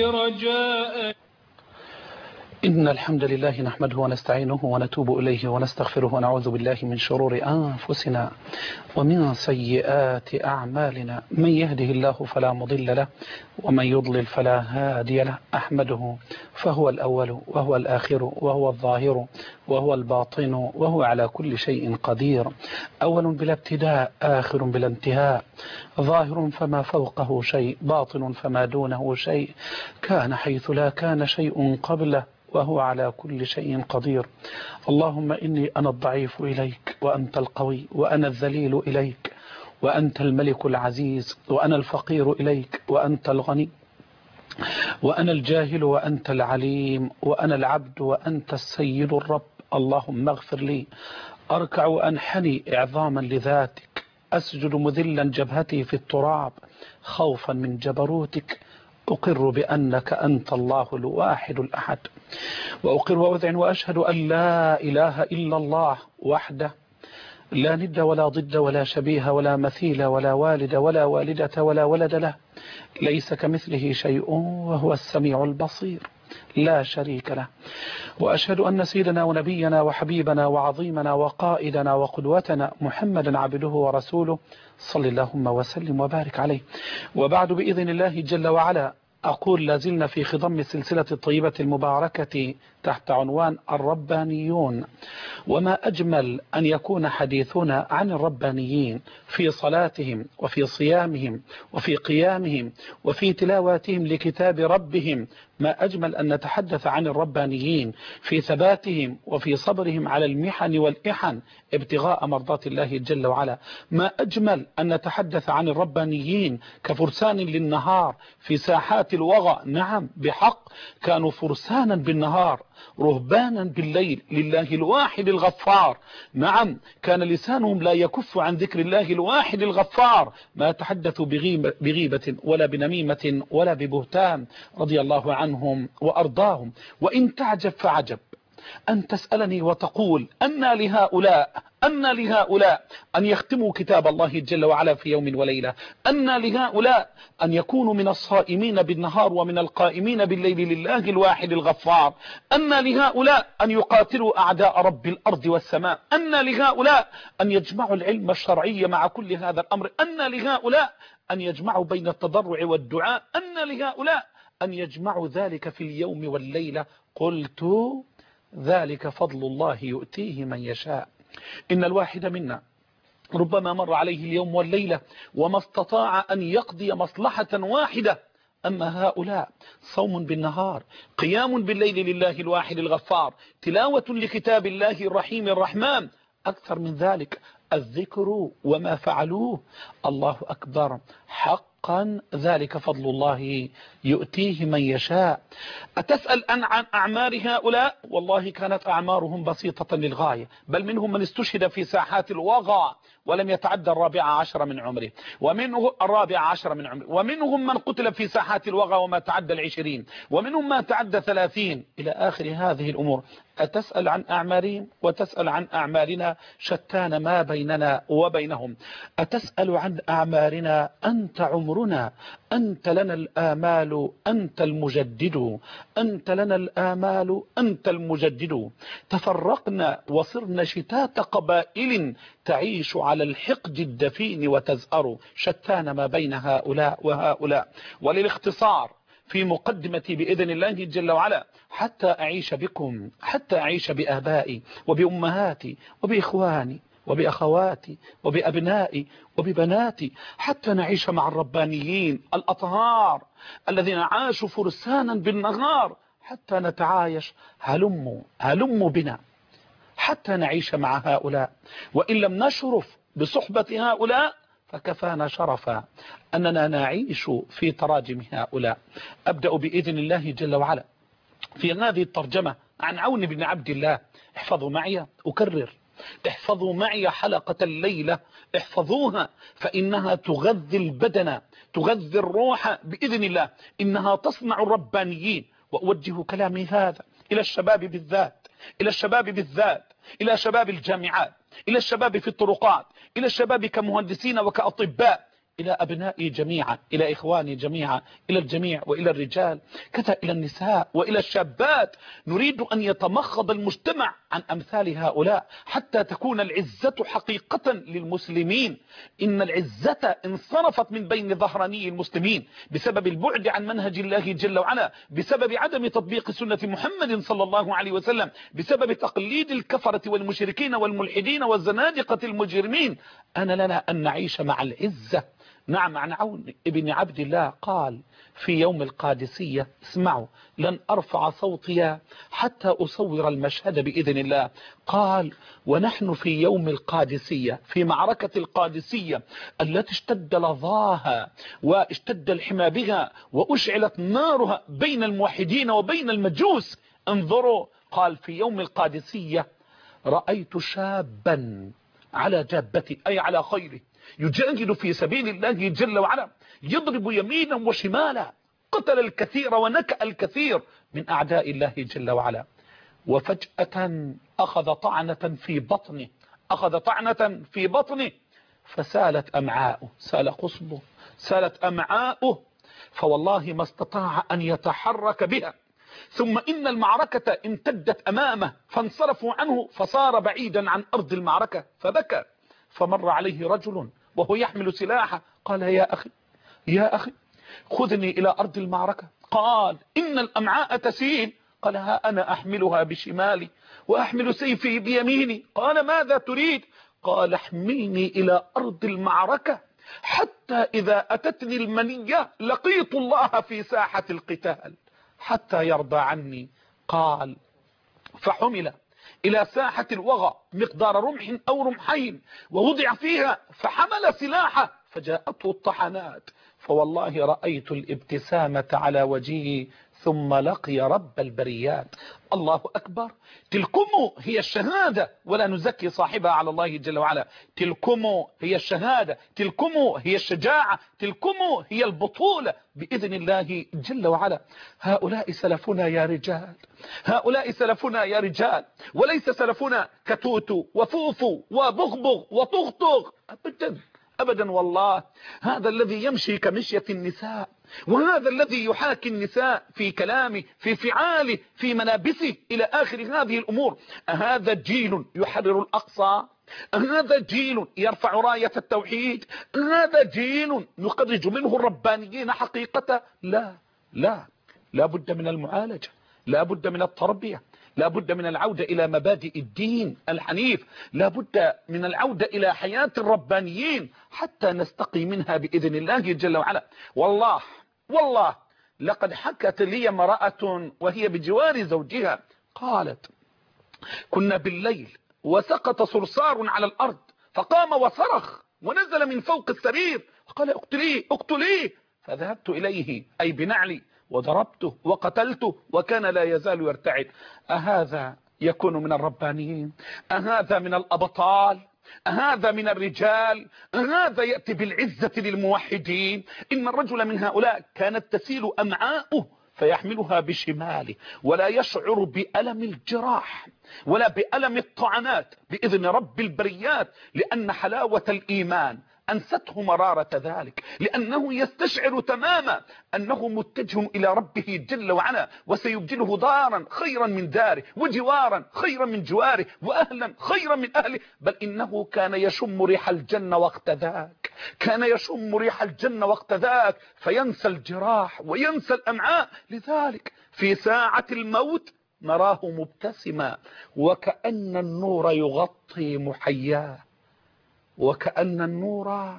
رجاء. إن الحمد لله نحمده ونستعينه ونتوب إليه ونستغفره ونعوذ بالله من شرور أنفسنا ومن سيئات أعمالنا. من يهده الله فلا مضل له ومن يضلل فلا هادي له. أحمده فهو الأول وهو الآخر وهو الظاهر وهو الباطن وهو على كل شيء قدير. أول بلا ابتداء، آخر بلا انتهاء، ظاهر فما فوقه شيء، باطن فما دونه شيء، كان حيث لا كان شيء قبله وهو على كل شيء قدير. اللهم إني أنا الضعيف إليك وأنت القوي، وأنا الذليل إليك وأنت الملك العزيز، وأنا الفقير إليك وأنت الغني، وأنا الجاهل وأنت العليم، وأنا العبد وأنت السيد الرب. اللهم اغفر لي. أركع وأنحني إعظاما لذاتك، أسجد مذلا جبهتي في التراب خوفا من جبروتك. أقر بأنك أنت الله الواحد الأحد، وأقر وأذعن وأشهد أن لا إله إلا الله وحده لا ند ولا ضد ولا شبيه ولا مثيل ولا والد ولا والدة ولا ولد له، ليس كمثله شيء وهو السميع البصير، لا شريك له. وأشهد أن سيدنا ونبينا وحبيبنا وعظيمنا وقائدنا وقدوتنا محمدا عبده ورسوله صلى اللهم وسلم وبارك عليه. وبعد، بإذن الله جل وعلا، أقول لازلنا في خضم سلسلة الطيبة المباركة تحت عنوان الربانيون. وما أجمل أن يكون حديثنا عن الربانيين في صلاتهم وفي صيامهم وفي قيامهم وفي تلاواتهم لكتاب ربهم. ما أجمل أن نتحدث عن الربانيين في ثباتهم وفي صبرهم على المحن والإحن ابتغاء مرضات الله جل وعلا. ما أجمل أن نتحدث عن الربانيين كفرسان للنهار في ساحات الوغى. نعم بحق، كانوا فرسانا بالنهار رهبانا بالليل لله الواحد الغفار. نعم، كان لسانهم لا يكف عن ذكر الله الواحد الغفار، ما تحدثوا بغيبة ولا بنميمة ولا ببهتان، رضي الله عنهم وأرضاهم. وإن تعجب فعجب أن تسألني وتقول أن لهؤلاء أن يختموا كتاب الله جل وعلا في يوم وليلة، أن لهؤلاء أن يكونوا من الصائمين بالنهار ومن القائمين بالليل لله الواحد الغفار، أن لهؤلاء أن يقاتلوا أعداء رب الأرض والسماء، أن لهؤلاء أن يجمعوا العلم الشرعي مع كل هذا الأمر، أن لهؤلاء أن يجمعوا بين التضرع والدعاء، أن لهؤلاء أن يجمعوا ذلك في اليوم والليلة. قلت ذلك فضل الله يؤتيه من يشاء. إن الواحد منا ربما مر عليه اليوم والليلة وما استطاع أن يقضي مصلحة واحدة. أما هؤلاء صوم بالنهار، قيام بالليل لله الواحد الغفار، تلاوة لكتاب الله الرحيم الرحمن، أكثر من ذلك الذكر وما فعلوه. الله أكبر، حقا ذلك فضل الله يؤتيه من يشاء. أتسأل عن أعمار هؤلاء؟ والله كانت أعمارهم بسيطة للغاية، بل منهم من استشهد في ساحات الوغى ولم يتعدى 14 من عمره، ومنهم من قتل في ساحات الوغى وما تعدى 20، ومنهم ما تعدى 30 إلى آخر هذه الأمور. أتسأل عن أعمارهم وتسأل عن أعمالنا، شتان ما بيننا وبينهم. أتسأل عن أعمارنا، أنت عمرنا، أنت لنا الآمال، أنت المجدد، أنت لنا الآمال، أنت المجدد. تفرقنا وصرنا شتات قبائل تعيش على الحقد الدفين وتزأر، شتان ما بين هؤلاء وهؤلاء. وللاختصار في مقدمتي بإذن الله جل وعلا، حتى أعيش بكم، حتى أعيش بآبائي وبأمهاتي وبإخواني وبأخواتي وبأبنائي وببناتي، حتى نعيش مع الربانيين الأطهار الذين عاشوا فرسانا بالنهار، حتى نتعايش. هلموا بنا حتى نعيش مع هؤلاء. وإن لم نشرف بصحبة هؤلاء فكفانا شرفا أننا نعيش في تراجم هؤلاء. أبدأ بإذن الله جل وعلا في هذه الترجمة عن عون بن عبد الله. احفظوا معي، أكرر، احفظوا معي حلقة الليلة، احفظوها، فإنها تغذي البدن، تغذي الروح بإذن الله، إنها تصنع الربانيين. وأوجه كلامي هذا إلى الشباب بالذات، إلى الشباب بالذات، إلى شباب الجامعات، إلى الشباب في الطرقات، إلى الشباب كمهندسين وكأطباء، إلى أبنائي جميعا، إلى إخواني جميعا، إلى الجميع وإلى الرجال، كذا إلى النساء وإلى الشابات. نريد أن يتمخض المجتمع عن أمثال هؤلاء حتى تكون العزة حقيقة للمسلمين. إن العزة انصرفت من بين ظهراني المسلمين بسبب البعد عن منهج الله جل وعلا، بسبب عدم تطبيق سنة محمد صلى الله عليه وسلم، بسبب تقليد الكفرة والمشركين والملحدين والزنادقة المجرمين. أنا لنا أن نعيش مع العزة. نعم، عن عون ابن عبد الله قال في يوم القادسية، اسمعوا، لن أرفع صوتي حتى أصور المشهد بإذن الله. قال: ونحن في يوم القادسية، في معركة القادسية التي اشتد لظاها واشتد الحمى بها وأشعلت نارها بين الموحدين وبين المجوس. انظروا، قال: في يوم القادسية رأيت شابا على جابته، أي على خيره، يجاهد في سبيل الله جل وعلا، يضرب يمينا وشمالا، قتل الكثير ونكأ الكثير من أعداء الله جل وعلا. وفجأة أخذ طعنة في بطنه، أخذ طعنة في بطنه، فسالت أمعاؤه، سال قصبه، سالت أمعاؤه، فوالله ما استطاع أن يتحرك بها. ثم إن المعركة امتدت أمامه فانصرفوا عنه، فصار بعيدا عن أرض المعركة فبكى. فمر عليه رجل وهو يحمل سلاحه، قال: يا أخي، يا أخي، خذني إلى أرض المعركة. قال: إن الأمعاء تسيل. قال: ها أنا أحملها بشمالي وأحمل سيفي بيميني. قال: ماذا تريد؟ قال: احملني إلى أرض المعركة حتى إذا أتتني المنية لقيت الله في ساحة القتال حتى يرضى عني. قال: فحمل إلى ساحة الوغى مقدار رمح أو رمحين، ووضع فيها، فحمل سلاحه فجاءته الطحنات، فوالله رأيت الابتسامة على وجهه ثم لقي رب البريات. الله أكبر. تلكم هي الشهادة، ولا نزكي صاحبها على الله جل وعلا. تلكم هي الشهادة، تلكم هي الشجاعة، تلكم هي البطولة بإذن الله جل وعلا. هؤلاء سلفنا يا رجال، هؤلاء سلفنا يا رجال، وليس سلفنا كتوتو وفوفو وبغبغ وطغطغ أبدا أبدا. والله هذا الذي يمشي كمشية النساء، وهذا الذي يحاكي النساء في كلامه، في فعاله، في ملابسه، إلى آخر هذه الأمور. هذا جيل يحرر الأقصى، هذا جيل يرفع راية التوحيد، هذا جيل يخرج منه الربانيين حقيقة. لا لا، لا بد من المعالجة، لا بد من التربية، لا بد من العودة إلى مبادئ الدين الحنيف، لا بد من العودة إلى حياة الربانيين حتى نستقي منها بإذن الله جل وعلا. والله لقد حكت لي امرأة وهي بجوار زوجها، قالت: كنا بالليل وسقط صرصار على الأرض، فقام وصرخ ونزل من فوق السرير وقال: اقتليه اقتليه. فذهبت إليه أي بنعلي وضربته وقتلته، وكان لا يزال يرتعد. أهذا يكون من الربانيين؟ أهذا من الأبطال؟ أهذا من الرجال؟ أهذا يأتي بالعزة للموحدين؟ إن الرجل من هؤلاء كانت تسيل أمعاؤه فيحملها بشماله، ولا يشعر بألم الجراح ولا بألم الطعنات بإذن رب البريات، لأن حلاوة الإيمان أنسته مرارة ذلك، لأنه يستشعر تماما أنه متجه إلى ربه جل وعلا، وسيبدله دارا خيرا من داره، وجوارا خيرا من جواره، وأهلا خيرا من أهله. بل إنه كان يشم ريح الجنة وقت ذاك، كان يشم ريح الجنة وقت ذاك، فينسى الجراح وينسى الأمعاء. لذلك في ساعة الموت نراه مبتسما، وكأن النور يغطي محياه، وكأن النور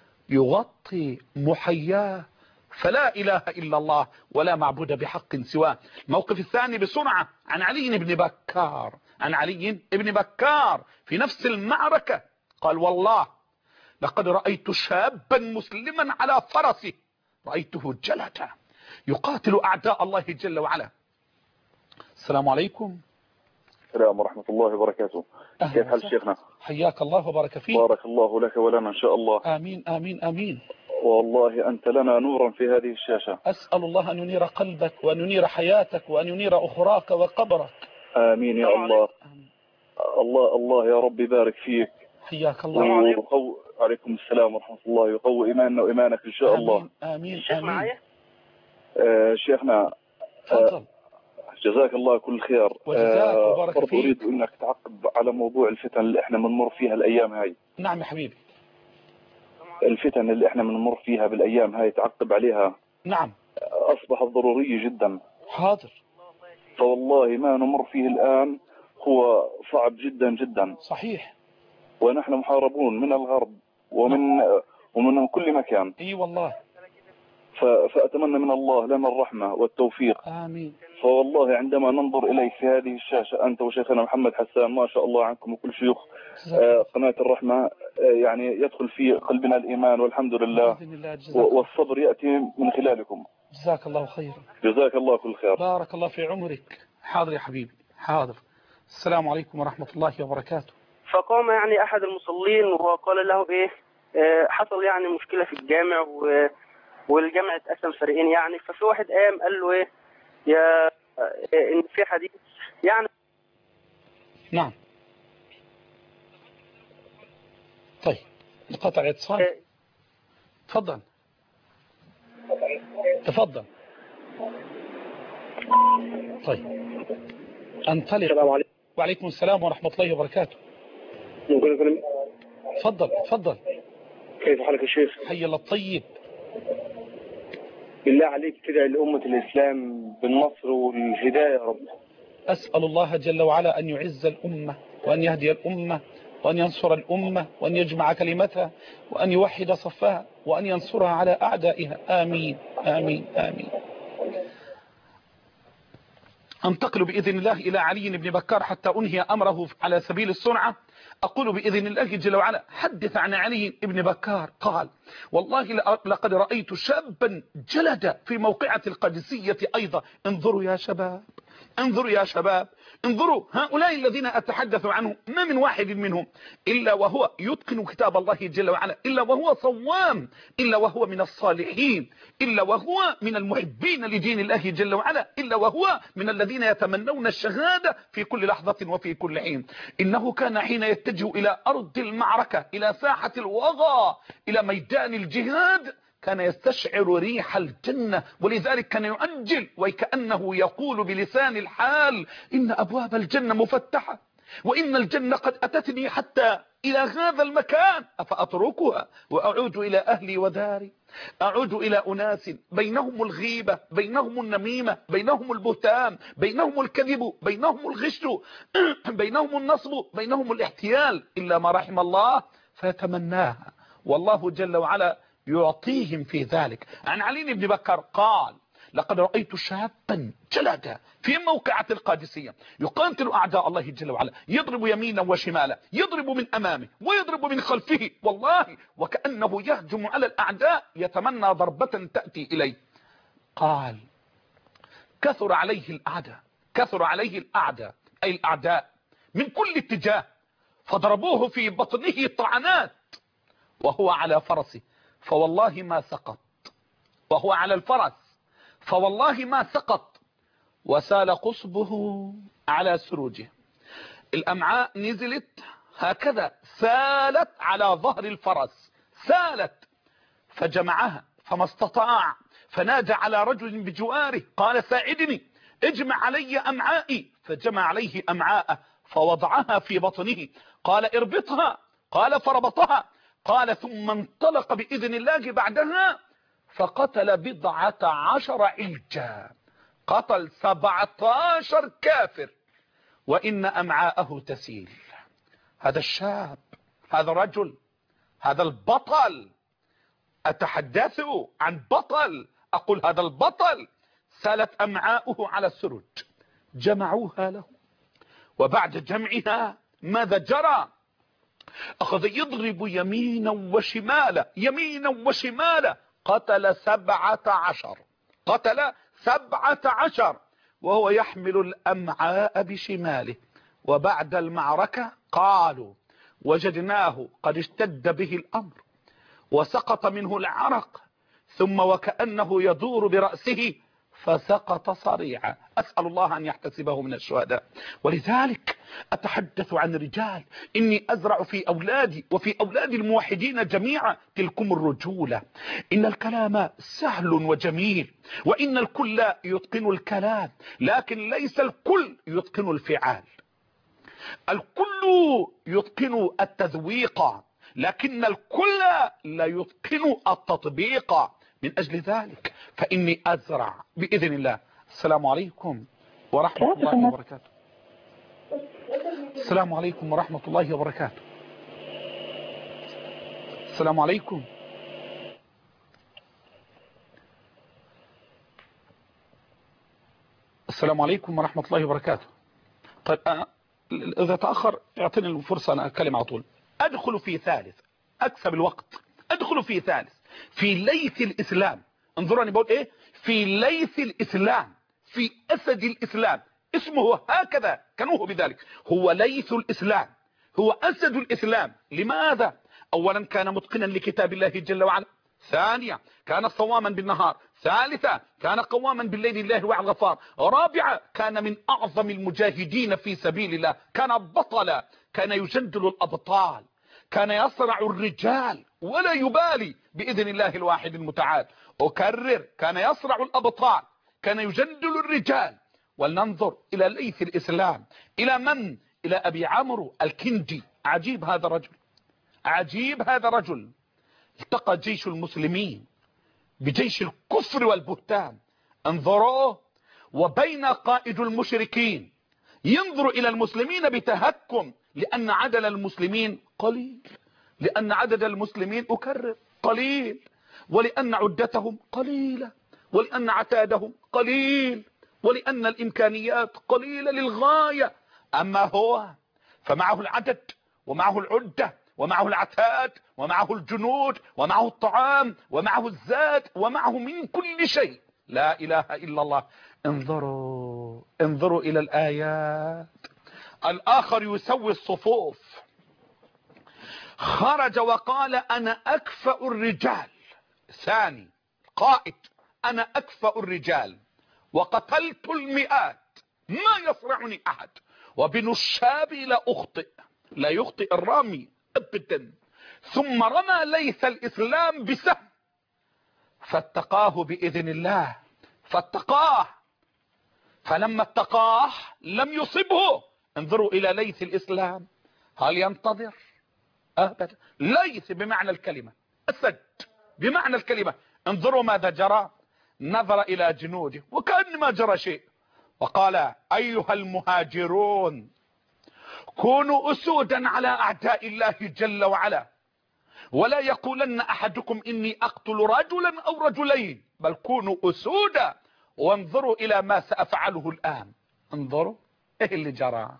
يغطي محياه. فلا إله إلا الله ولا معبود بحق سواه. الموقف الثاني بسرعة عن علي بن بكار، عن علي بن بكار في نفس المعركة قال: والله لقد رأيت شابا مسلما على فرسه، رأيته جلدا يقاتل أعداء الله جل وعلا. السلام عليكم. السلام ورحمة الله وبركاته. كيف حال شيخنا؟ حياك الله وبارك فيك. بارك الله لك ولنا إن شاء الله. آمين آمين آمين. والله أنت لنا نورا في هذه الشاشة. أسأل الله أن ينير قلبك وأن ينير حياتك وأن ينير أخراك وقبرك. آمين يا الله. الله الله يا رب بارك فيك. حياك الله. وعليكم السلام ورحمة الله، يقوي إيماننا وإيمانك إن شاء الله. آمين الشيخ آمين. معايا؟ شيخنا تفضل. جزاك الله كل خير. وجزاك وبارك برضو فيك. أريد أنك تعقب على موضوع الفتن اللي إحنا بنمر فيها الأيام هاي. نعم يا حبيبي. الفتن اللي إحنا بنمر فيها بالأيام هاي تعقب عليها. نعم. أصبحت ضرورية جدا. حاضر. فوالله ما نمر فيه الآن هو صعب جدا جدا. صحيح. ونحن محاربون من الغرب ومن كل مكان. اي والله. فأتمنى من الله لنا الرحمة والتوفيق. آمين. فوالله عندما ننظر إليك في هذه الشاشة أنت وشيخنا محمد حسان، ما شاء الله عنكم وكل شيوخ قناة الرحمة، يعني يدخل في قلبنا الإيمان والحمد لله، والصبر يأتي من خلالكم. جزاك الله خيرا. جزاك الله كل خير. بارك الله في عمرك. حاضر يا حبيبي حاضر. السلام عليكم ورحمة الله وبركاته. فقام يعني أحد المصلين وقال له إيه، حصل يعني مشكلة في الجامع والجامع اتقسم فريقين يعني. ففي واحد قام قال له إيه، يا إن في حديث يعني. نعم. طيب نقطع الاتصال. تفضل تفضل. طيب انطلق. السلام عليكم. وعليكم السلام ورحمة الله وبركاته. تفضل تفضل. كيف حالك يا شيخ؟ حي الله الطيب. بالله عليك كده لأمة الإسلام بالنصر والهداية يا رب. أسأل الله جل وعلا أن يعز الأمة وأن يهدي الأمة وأن ينصر الأمة وأن يجمع كلمتها وأن يوحد صفها وأن ينصرها على أعدائها. آمين آمين آمين. أنتقل بإذن الله إلى علي بن بكار حتى أنهي أمره على سبيل السرعة. أقول بإذن الله جل وعلا حدث عن علي بن بكار قال: والله لقد رأيت شابا جلد في موقعة القادسية أيضا. انظروا يا شباب، انظروا يا شباب، انظروا هؤلاء الذين أتحدث عنهم ما من واحد منهم إلا وهو يتقن كتاب الله جل وعلا، إلا وهو صوام، إلا وهو من الصالحين، إلا وهو من المحبين لدين الله جل وعلا، إلا وهو من الذين يتمنون الشهادة في كل لحظة وفي كل حين. إنه كان حين يتجه إلى أرض المعركة، إلى ساحة الوغى، إلى ميدان الجهاد، كان يستشعر ريح الجنة، ولذلك كان يؤجل وكأنه يقول بلسان الحال: إن أبواب الجنة مفتحة، وإن الجنة قد أتتني حتى إلى هذا المكان، أفأتركها وأعود إلى أهلي وداري؟ أعود إلى أناس بينهم الغيبة، بينهم النميمة، بينهم البهتان، بينهم الكذب، بينهم الغش، بينهم النصب، بينهم الاحتيال، إلا ما رحم الله فيتمناها، والله جل وعلا يعطيهم في ذلك. عن علي بن بكر قال: لقد رأيت شابا جلد في موقعة القادسية يقاتل أعداء الله جل وعلا، يضرب يمينا وشمالا، يضرب من أمامه ويضرب من خلفه، والله وكأنه يهجم على الأعداء يتمنى ضربة تأتي إليه. قال: كثر عليه الأعداء، كثر عليه الأعداء، أي الأعداء من كل اتجاه، فضربوه في بطنه طعنات وهو على فرسه، فوالله ما سقط، وهو على الفرس فوالله ما سقط، وسال قصبه على سروجه، الأمعاء نزلت هكذا، سالت على ظهر الفرس، سالت، فجمعها فما استطاع، فنادى على رجل بجواره قال: ساعدني، اجمع علي أمعائي، فجمع عليه أمعاءه فوضعها في بطنه، قال: اربطها، قال: فربطها، قال: ثم انطلق بإذن الله بعدها فقتل 17 علجا، قتل 17 كافر، وإن أمعاءه تسيل. هذا الشاب، هذا الرجل، هذا البطل، أتحدث عن بطل، أقول هذا البطل سالت أمعاؤه على السرج، جمعوها له، وبعد جمعها ماذا جرى؟ أخذ يضرب يمينا وشمالا، يمينا وشمالا، قتل 17، قتل 17، وهو يحمل الأمعاء بشماله. وبعد المعركة قالوا: وجدناه قد اشتد به الأمر وسقط منه العرق، ثم وكأنه يدور برأسه فسقط صريعا. أسأل الله أن يحتسبه من الشهداء. ولذلك أتحدث عن رجال، إني أزرع في أولادي وفي أولاد الموحدين جميعا تلكم الرجولة. إن الكلام سهل وجميل، وإن الكل يتقن الكلام، لكن ليس الكل يتقن الفعال. الكل يتقن التذويق، لكن الكل لا يتقن التطبيق. من أجل ذلك فإني أزرع بإذن الله. السلام عليكم ورحمة الله وبركاته. السلام عليكم ورحمة الله وبركاته. السلام عليكم. السلام عليكم ورحمة الله وبركاته. طيب إذا تأخر اعطيني الفرصة أنا أتكلم على طول. أدخل في ثالث، أكسب الوقت. أدخل في ثالث، في ليث الإسلام. انظروني بقول إيه؟ في ليث الإسلام، في أسد الإسلام. اسمه هكذا كانوه بذلك، هو ليث الإسلام، هو أسد الإسلام. لماذا؟ أولا كان متقنا لكتاب الله جل وعلا، ثانيا كان صواما بالنهار، ثالثا كان قواما بالليل الله وعلى الغفار، رابعا كان من أعظم المجاهدين في سبيل الله، كان بطلا، كان يجندل الأبطال، كان يصرع الرجال ولا يبالي بإذن الله الواحد المتعال. أكرر، كان يصرع الأبطال، كان يجندل الرجال. ولننظر إلى ليث الإسلام. إلى من؟ إلى أبي عمرو الكندي. عجيب هذا الرجل، عجيب هذا الرجل. التقى جيش المسلمين بجيش الكفر والبهتان. انظروا، وبين قائد المشركين ينظر إلى المسلمين بتهكم، لأن عدد المسلمين قليل، لأن عدد المسلمين أكرر قليل، ولأن عدتهم قليلة، ولأن عتادهم قليل، ولأن الإمكانيات قليلة للغاية. أما هو فمعه العدد ومعه العدة ومعه العتاد ومعه الجنود ومعه الطعام ومعه الزاد ومعه من كل شيء. لا إله إلا الله. انظروا، انظروا إلى الآيات. الآخر يسوي الصفوف، خرج وقال أنا أكفأ الرجال. ثاني قائد، أنا أكفأ الرجال وقتلت المئات، ما يصرعني أحد، وبنشابي لا أخطئ. لا يخطئ الرامي أبدا. ثم رمى ليث الإسلام بسهم فاتقاه بإذن الله، فاتقاه، فلما اتقاه لم يصبه. انظروا إلى ليث الإسلام، هل ينتظر؟ أبدا. ليث بمعنى الكلمة، أسد بمعنى الكلمة. انظروا ماذا جرى. نظر إلى جنوده وكأن ما جرى شيء، وقال أيها المهاجرون كونوا أسودا على أعداء الله جل وعلا، ولا يقولن أحدكم إني أقتل رجلا أو رجلين، بل كونوا أسودا وانظروا إلى ما سأفعله الآن. انظروا إيه اللي جرى.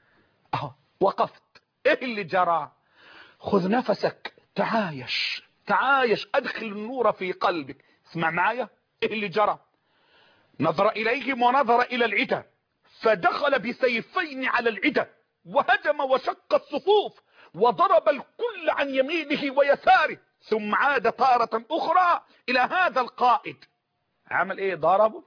وقفت، إيه اللي جرى. خذ نفسك، تعايش، تعايش، أدخل النور في قلبك. اسمع معايا إيه اللي جرى. نظر إليهم ونظر إلى العدة، فدخل بسيفين على العدة وهجم وشق الصفوف وضرب الكل عن يمينه ويساره، ثم عاد طارة أخرى إلى هذا القائد. عمل إيه؟ ضربه؟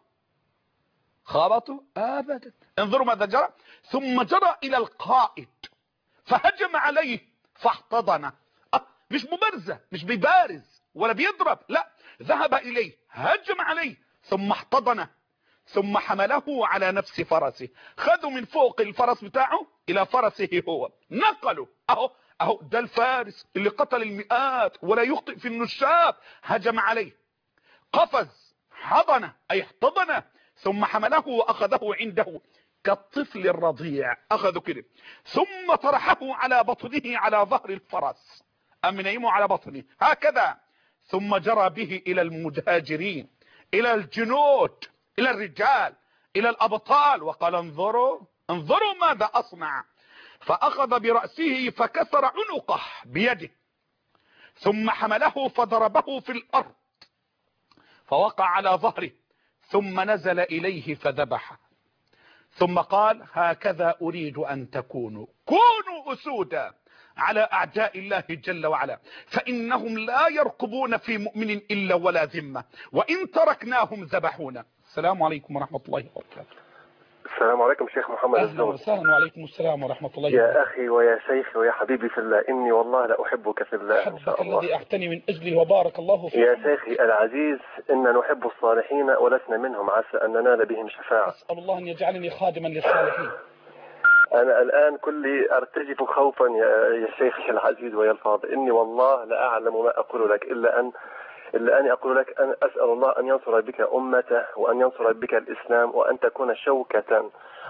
خبطه؟ أبدا. انظروا ماذا جرى. ثم جرى إلى القائد فهجم عليه فاحتضنه. مش مبارزة، مش بيبارز ولا بيضرب، لا، ذهب إليه هجم عليه ثم احتضنه، ثم حمله على نفس فرسه. خذوا من فوق الفرس بتاعه إلى فرسه هو، نقلوا. أهو ده الفارس اللي قتل المئات ولا يخطئ في النشاب. هجم عليه، قفز، حضنه أي احتضنه، ثم حمله وأخذه عنده كالطفل الرضيع. أخذه كده ثم طرحه على بطنه على ظهر الفرس، أمنيمه على بطنه هكذا. ثم جرى به إلى المهاجرين، إلى الجنود، إلى الرجال، إلى الأبطال، وقال انظروا، انظروا ماذا أصنع. فأخذ برأسه فكسر عنقه بيده، ثم حمله فضربه في الأرض فوقع على ظهره، ثم نزل إليه فذبحه، ثم قال هكذا أريد أن تكونوا، كونوا أسودا على أعداء الله جل وعلا، فإنهم لا يرقبون في مؤمن إلا ولا ذمة، وإن تركناهم ذبحونا. السلام عليكم ورحمة الله وبركاته. السلام عليكم شيخ محمد أهلا الزون. وسهلا، وعليكم السلام ورحمة الله وبركاته. يا أخي ويا شيخي ويا حبيبي في الله، إني والله لأحبك في الله إن شاء حبك الله. الذي أعتني من أجله وبارك الله فيك. يا شيخي العزيز، إننا نحب الصالحين ولسنا منهم، عسى أن ننال بهم شفاعة. أسأل الله أن يجعلني خادما للصالحين. أنا الآن كلي أرتجف خوفا يا شيخي العزيز ويا الفاضل، إني والله لا أعلم ما أقول لك إلا أني أقول لك أن أسأل الله أن ينصر بك أمته، وأن ينصر بك الإسلام، وأن تكون شوكة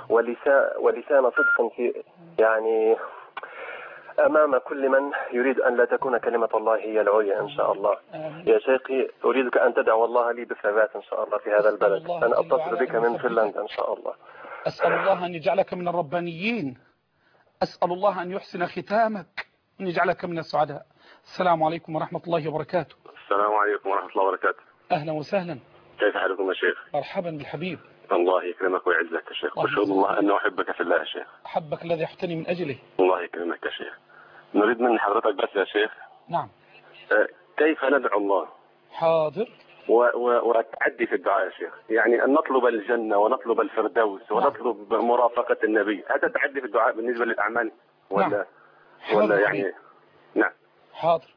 ولسان صدق في يعني أمام كل من يريد أن لا تكون كلمة الله هي العليا إن شاء الله. يا شيخي أريدك أن تدعو الله لي بالثبات إن شاء الله في هذا البلد. أنا أتصل بك من فنلندا إن شاء الله. أسأل الله أن يجعلك من الربانيين، أسأل الله أن يحسن ختامك، أن يجعلك من السعداء. السلام عليكم ورحمة الله وبركاته. السلام عليكم ورحمة الله وبركاته. أهلا وسهلا. كيف حالكم يا شيخ؟ مرحبا بالحبيب. الله يكرمك ويعزك يا شيخ، واشهد الله أنه أحبك في الله يا شيخ. أحبك الذي أحتني من أجله. الله يكرمك يا شيخ. نريد من حضرتك بس يا شيخ. نعم. كيف ندعو الله؟ حاضر. والتعدي في الدعاء يا شيخ، يعني أن نطلب الجنة ونطلب الفردوس ونطلب مرافقة النبي، هذا التعدي في الدعاء بالنسبة للأعمال ولا يعني؟ نعم. حاضر.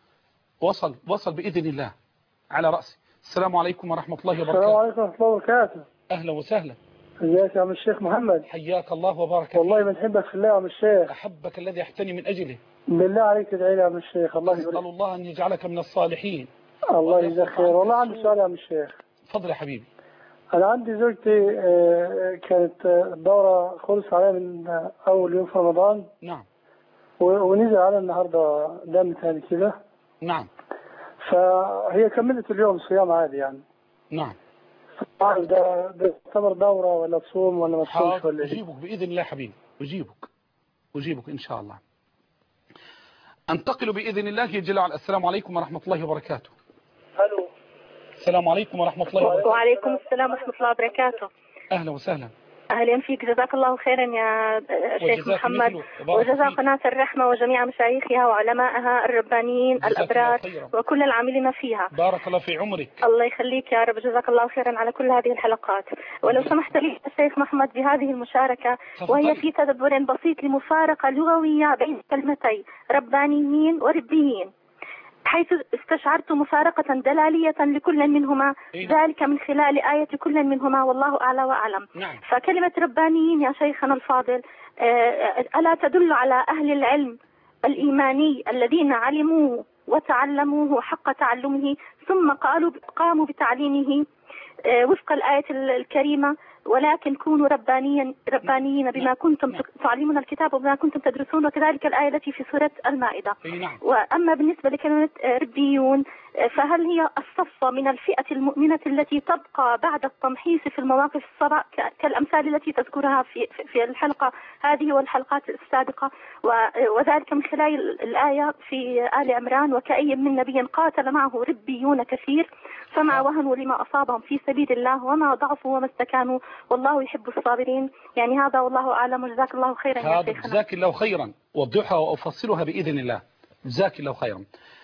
وصل بإذن الله على رأسي. السلام عليكم ورحمة الله وبركاته. السلام عليكم ورحمة الله وبركاته. أهلا وسهلا. ازيك يا عم الشيخ محمد؟ حياك الله وبارك. والله بنحبك في الله يا عم الشيخ. أحبك الذي أحتني من أجله. بالله عليك ادعي لي يا عم الشيخ. الله يبارك. أسأل الله أن يجعلك من الصالحين. الله يجزاك خير. والله عندي سؤال يا عم الشيخ. تفضل يا حبيبي. أنا عندي زوجتي كانت الدورة خلص عليها من أول يوم في رمضان. نعم. ونزل على النهاردة دم ثاني كده. نعم. فهي كملت اليوم صيام عادي يعني. نعم. ده تعتبر دورة ولا تصوم ولا ما تصومش ولا ايه؟ أجيبك بإذن الله حبيبي، أجيبك إن شاء الله. أنتقل بإذن الله جل وعلا. السلام عليكم ورحمة الله وبركاته. الو. السلام عليكم ورحمة الله وبركاته. وعليكم السلام ورحمة الله وبركاته. أهلا وسهلا. أهلا فيك، جزاك الله خيرا يا شيخ محمد، وجزا قناة الرحمة وجميع مشايخها وعلمائها الربانيين الأبرار وكل العاملين فيها. بارك الله في عمرك. الله يخليك يا رب، جزاك الله خيرا على كل هذه الحلقات. ولو سمحت لي الشيخ محمد بهذه المشاركة، وهي في تدبر بسيط لمفارقة لغوية بين كلمتي ربانيين وربيين، حيث استشعرت مفارقة دلالية لكل منهما، ذلك من خلال آية كل منهما والله أعلى وأعلم. نعم. فكلمة ربانيين يا شيخنا الفاضل ألا تدل على أهل العلم الإيماني الذين علموه وتعلموه حق تعلمه، ثم قاموا بتعليمه وفق الآية الكريمة، ولكن كونوا ربانيين بما كنتم تعلمون الكتاب وبما كنتم تدرسون، وكذلك الآية التي في سورة المائدة. وأما بالنسبة لكلمة ربيون، فهل هي الصفة من الفئة المؤمنة التي تبقى بعد التمحيص في المواقف الصعبة كالأمثال التي تذكرها في الحلقة هذه والحلقات السابقة، وذلك من خلال الآية في آل عمران: وكأي من نبي قاتل معه ربيون كثير فما وهنوا لما أصابهم في سبيل الله وما ضعفوا وما استكانوا والله يحب الصابرين. يعني هذا والله أعلم، وجزاك الله خيرا يا شيخنا. جزاك الله خيرا، وضحها وأفصلها بإذن الله. جزاك الله خيرا.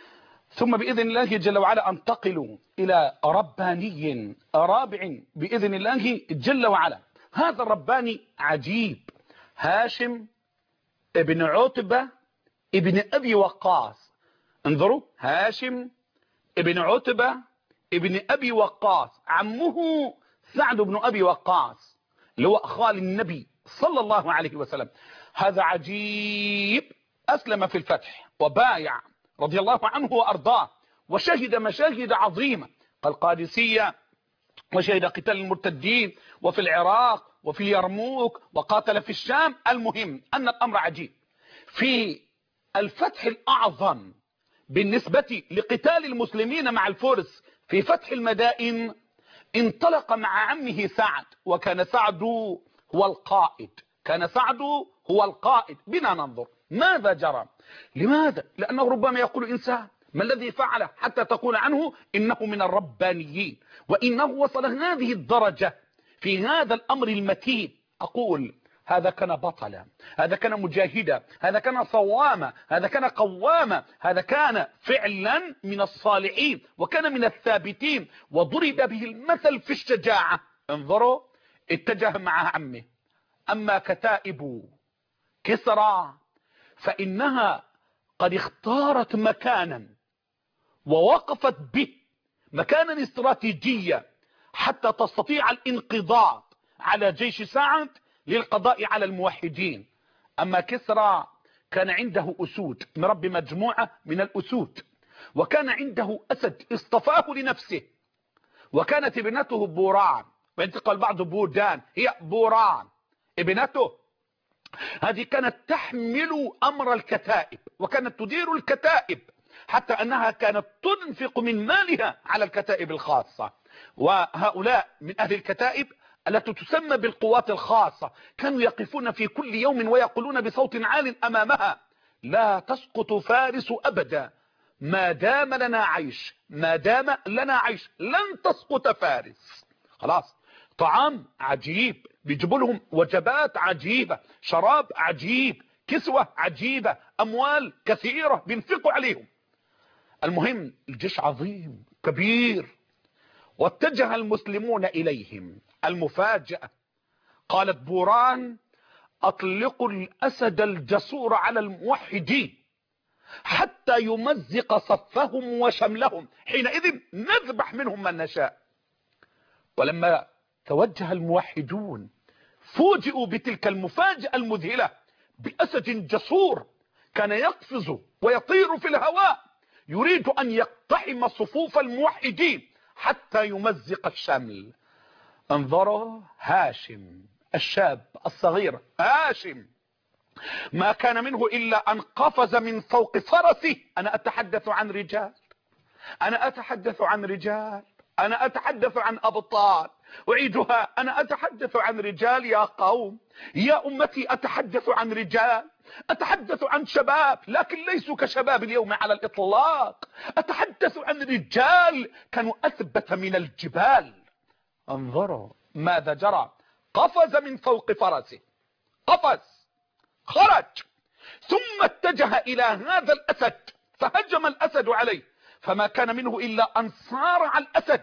ثم بإذن الله جل وعلا أنتقل إلى رباني رابع بإذن الله جل وعلا. هذا الرباني عجيب، هاشم ابن عتبة ابن أبي وقاص. انظروا، هاشم ابن عتبة ابن أبي وقاص، عمه سعد بن أبي وقاص اللي هو أخال النبي صلى الله عليه وسلم. هذا عجيب، أسلم في الفتح وبايع رضي الله عنه وأرضاه، وشهد مشاهد عظيمة كالقادسية، وشهد قتال المرتدين وفي العراق وفي اليرموك، وقاتل في الشام. المهم أن الأمر عجيب. في الفتح الأعظم بالنسبة لقتال المسلمين مع الفرس في فتح المدائن، انطلق مع عمه سعد، وكان سعد هو القائد، بنا ننظر ماذا جرى. لماذا؟ لأنه ربما يقول إنسان: ما الذي فعله حتى تقول عنه إنه من الربانيين؟ وإنه وصل هذه الدرجة في هذا الأمر المتين. أقول هذا كان بطلا، هذا كان مجاهدا، هذا كان صواما، هذا كان قواما، هذا كان فعلا من الصالحين وكان من الثابتين وضرب به المثل في الشجاعة. انظروا، اتجه مع عمه. أما كتائب كسرى فإنها قد اختارت مكانا ووقفت به مكانا استراتيجيا حتى تستطيع الانقضاض على جيش سعد للقضاء على الموحدين. أما كسرى كان عنده أسود، مربي مجموعة من الأسود، وكان عنده أسد اصطفاه لنفسه، وكانت ابنته بوران، وينتقل بعض بودان، هي بوران ابنته. هذه كانت تحمل أمر الكتائب وكانت تدير الكتائب، حتى أنها كانت تنفق من مالها على الكتائب الخاصة. وهؤلاء من أهل الكتائب التي تسمى بالقوات الخاصة كانوا يقفون في كل يوم ويقولون بصوت عال أمامها: لا تسقط فارس أبدا ما دام لنا عيش، ما دام لنا عيش لن تسقط فارس. خلاص، طعام عجيب، بيجيبوا لهم وجبات عجيبة، شراب عجيب، كسوة عجيبة، أموال كثيرة بينفقوا عليهم. المهم الجيش عظيم كبير، واتجه المسلمون إليهم. المفاجأة، قالت بوران: أطلقوا الأسد الجسور على الموحدين حتى يمزق صفهم وشملهم، حينئذ نذبح منهم من نشاء. ولما توجه الموحدون فوجئوا بتلك المفاجأة المذهلة بأسد جسور كان يقفز ويطير في الهواء يريد أن يقتحم صفوف الموحدين حتى يمزق الشمل. انظروا هاشم الشاب الصغير، هاشم ما كان منه إلا أن قفز من فوق فرسه. أنا أتحدث عن رجال، أنا أتحدث عن رجال، أنا أتحدث عن أبطال. أعيدها، أنا أتحدث عن رجال يا قوم، يا أمتي، أتحدث عن رجال، أتحدث عن شباب لكن ليسوا كشباب اليوم على الإطلاق. أتحدث عن رجال كانوا أثبت من الجبال. انظروا ماذا جرى، قفز من فوق فرسه، قفز، خرج، ثم اتجه إلى هذا الأسد فهجم الأسد عليه، فما كان منه إلا أن صارع الأسد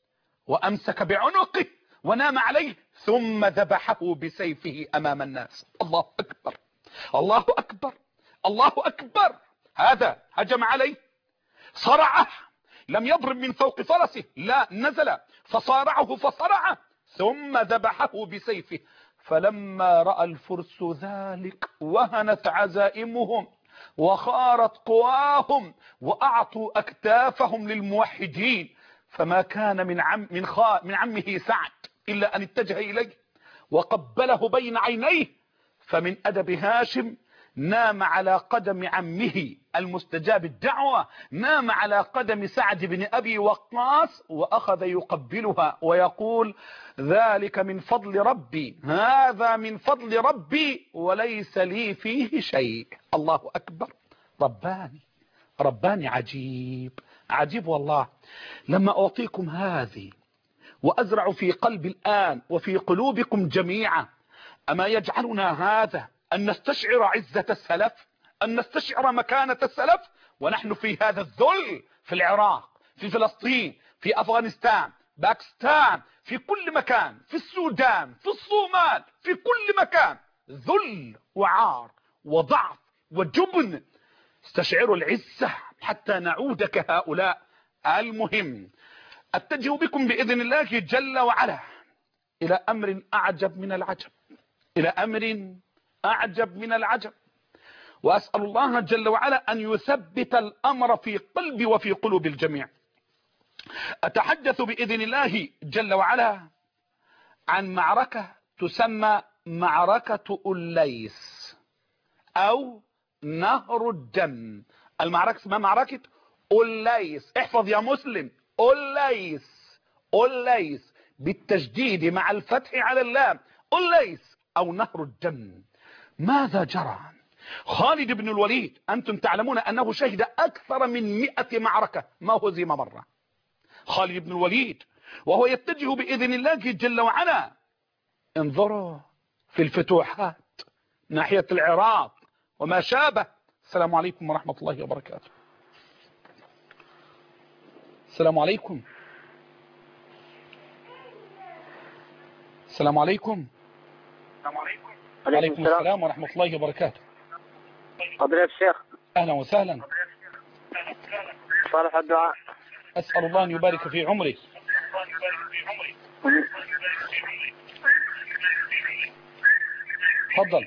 وأمسك بعنقه ونام عليه ثم ذبحه بسيفه أمام الناس. الله أكبر، الله أكبر، الله أكبر. هذا هجم عليه، صرعه، لم يضرب من فوق فرسه، لا، نزل فصارعه فصرعه ثم ذبحه بسيفه. فلما رأى الفرس ذلك وهنت عزائمهم وخارت قواهم وأعطوا أكتافهم للموحدين، فما كان من عمه سعد إلا أن اتجه إليه وقبله بين عينيه. فمن أدب هاشم نام على قدم عمه المستجاب الدعوة، نام على قدم سعد بن أبي وقاص وأخذ يقبلها ويقول: ذلك من فضل ربي، هذا من فضل ربي وليس لي فيه شيء. الله أكبر. رباني، رباني، عجيب، عجيب والله. لما أعطيكم هذه وأزرع في قلبي الآن وفي قلوبكم جميعا، أما يجعلنا هذا أن نستشعر عزة السلف، أن نستشعر مكانة السلف ونحن في هذا الذل، في العراق، في فلسطين، في أفغانستان، باكستان، في كل مكان، في السودان، في الصومال، في كل مكان، ذل وعار وضعف وجبن. استشعروا العزة حتى نعود كهؤلاء. المهم أتجه بكم بإذن الله جل وعلا إلى أمر أعجب من العجب، إلى أمر أعجب من العجب، وأسأل الله جل وعلا أن يثبت الأمر في قلبي وفي قلوب الجميع. أتحدث بإذن الله جل وعلا عن معركة تسمى معركة أوليس أو نهر الدم. المعركة اسمها معركة أوليس، احفظ يا مسلم، أوليس، أوليس بالتجديد مع الفتح على اللام، أوليس أو نهر الدم. ماذا جرى؟ خالد بن الوليد أنتم تعلمون أنه شهد أكثر من 100 معركة، ما هزم مرة. خالد بن الوليد وهو يتجه بإذن الله جل وعلا، انظروا، في الفتوحات ناحية العراق وما شابه. السلام عليكم ورحمة الله وبركاته. السلام عليكم. السلام عليكم. وعليكم السلام ورحمة الله وبركاته. فضيلة الشيخ. أهلا وسهلا. صالح الدعاء. أسأل الله أن يبارك في عمرك. تفضل.